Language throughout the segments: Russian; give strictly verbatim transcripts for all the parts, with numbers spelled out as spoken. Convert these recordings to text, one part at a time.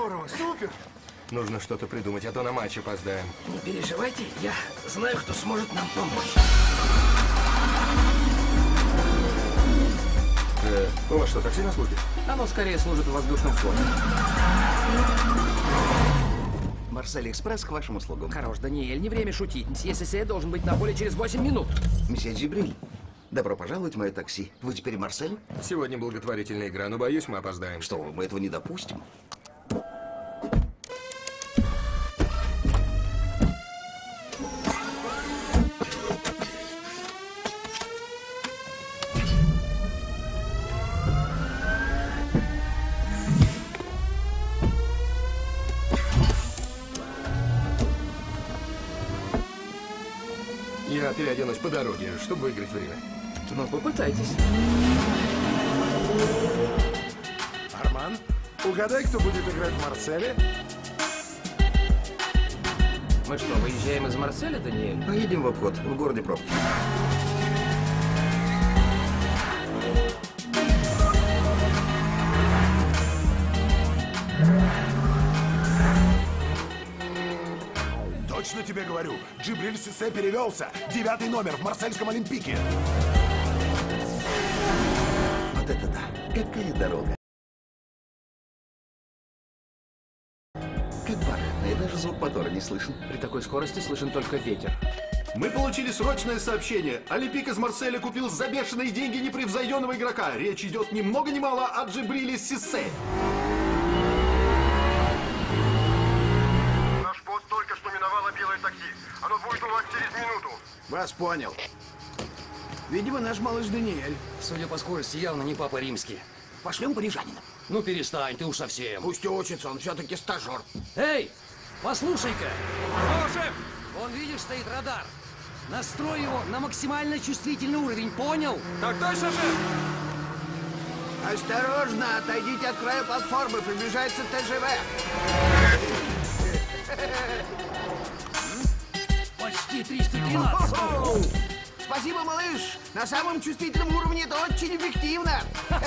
здорово, супер! Нужно что-то придумать, а то на матч опоздаем. Не переживайте, я знаю, кто сможет нам помочь. Э, у вас что, такси на службе? Оно скорее служит в воздушном флоте. Марсель Экспресс к вашим услугам. Хорош, Даниэль, не время шутить. Мсье Сесе должен быть на поле через восемь минут. Месье Джибриль, добро пожаловать в мое такси. Вы теперь Марсель? Сегодня благотворительная игра, но боюсь, мы опоздаем. Что вы, мы этого не допустим. Я переоденусь по дороге, чтобы выиграть время. Ну, попытайтесь. Арман, угадай, кто будет играть в Марселе? Мы что, выезжаем из Марселя, Даниэль? Поедем в обход, в городе пробки. Точно тебе говорю, Джибриль Сесе перевелся. Девятый номер в марсельском Олимпике. Вот это да. Какая дорога. Как бархатная, даже звук мотора не слышен. При такой скорости слышен только ветер. Мы получили срочное сообщение. Олимпик из Марселя купил за бешеные деньги непревзойденного игрока. Речь идет ни много ни мало о Джибриле Сесе. Наш пост только что миновало белое такси. Оно будет у вас через минуту. Вас понял. Видимо, наш малыш Даниэль. Судя по скорости, явно не папа римский. Пошлем парижанина. Ну перестань, ты уж совсем. Пусть учится, он все-таки стажер. Эй, послушай-ка. Слушай. Вон, видишь, стоит радар. Настрой его на максимально чувствительный уровень, понял? Так точно, шеф! Осторожно, отойдите от края платформы, приближается ТЖВ. Почти триста тринадцать. Спасибо, малыш. На самом чувствительном уровне это очень эффективно.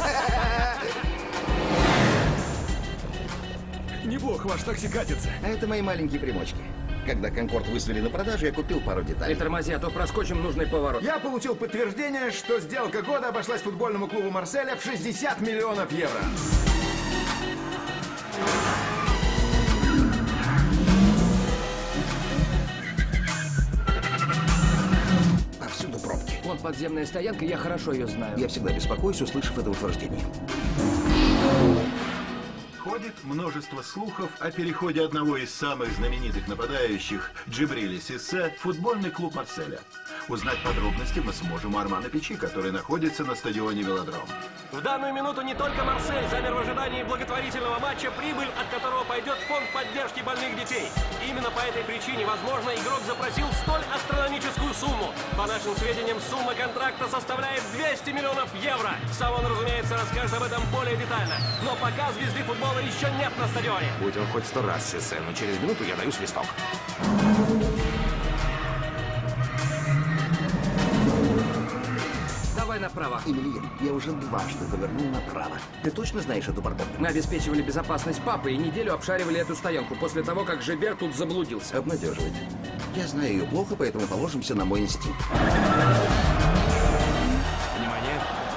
Неплохо ваш такси катится. А это мои маленькие примочки. Когда Конкорд выставили на продажу, я купил пару деталей. Не тормози, а то проскочим нужный поворот. Я получил подтверждение, что сделка года обошлась футбольному клубу Марселя в шестьдесят миллионов евро. Повсюду пробки. Вон подземная стоянка, я хорошо ее знаю. Я всегда беспокоюсь, услышав это утверждение. Ходит множество слухов о переходе одного из самых знаменитых нападающих, Джибриля Сесе, в футбольный клуб Марселя. Узнать подробности мы сможем у Армана Пичи, который находится на стадионе «Велодром». В данную минуту не только Марсель замер в ожидании благотворительного матча, прибыль от которого пойдет в фонд поддержки больных детей. Именно по этой причине, возможно, игрок запросил столь астрономическую сумму. По нашим сведениям, сумма контракта составляет двести миллионов евро. Сам он, разумеется, расскажет об этом более детально. Но пока звезды футбола еще нет на стадионе. Будь он хоть сто раз, Сесе, но через минуту я даю свисток. Давай направо. Эмильен, я уже дважды повернул направо. Ты точно знаешь эту парковку? Мы обеспечивали безопасность папы и неделю обшаривали эту стоянку после того, как Жибер тут заблудился. Обнадеживает. Я знаю ее плохо, поэтому положимся на мой инстинкт. Внимание.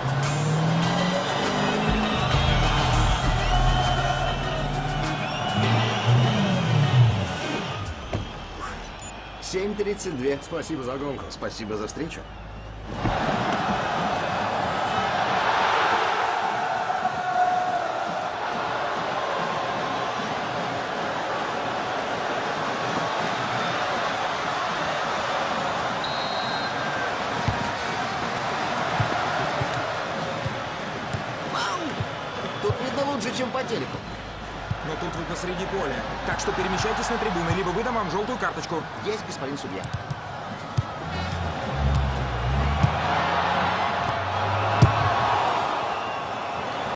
семь тридцать два. Спасибо за гонку. Спасибо за встречу. Вау! Тут видно лучше, чем по телеку. Но тут вы посреди поля. Так что перемещайтесь на трибуны, либо выдам вам желтую карточку. Есть, господин судья.